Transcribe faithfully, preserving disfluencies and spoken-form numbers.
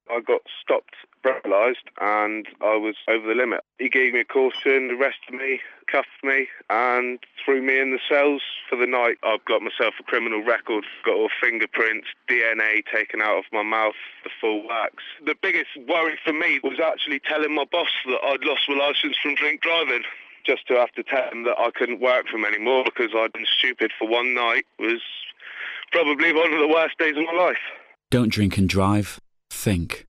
I got stopped, breathalyzed, and I was over the limit. He gave me a caution, arrested me, cuffed me, and threw me in the cells for the night. I've got myself a criminal record, got all fingerprints, D N A taken out of my mouth, the full wax. The biggest worry for me was actually telling my boss that I'd lost my licence from drink driving. Just to have to tell him that I couldn't work for him anymore because I'd been stupid for one night was probably one of the worst days of my life. Don't drink and drive. Think.